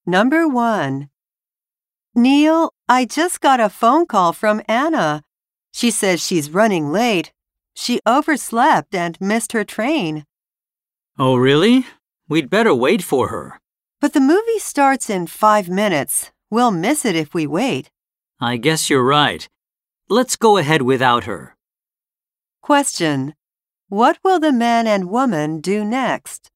Number 1. Neil, I just got a phone call from Anna. She says she's running late. She overslept and missed her train. Oh, really? We'd better wait for her. But the movie starts in 5 minutes. We'll miss it if we wait. I guess you're right. Let's go ahead without her. Question. What will the man and woman do next?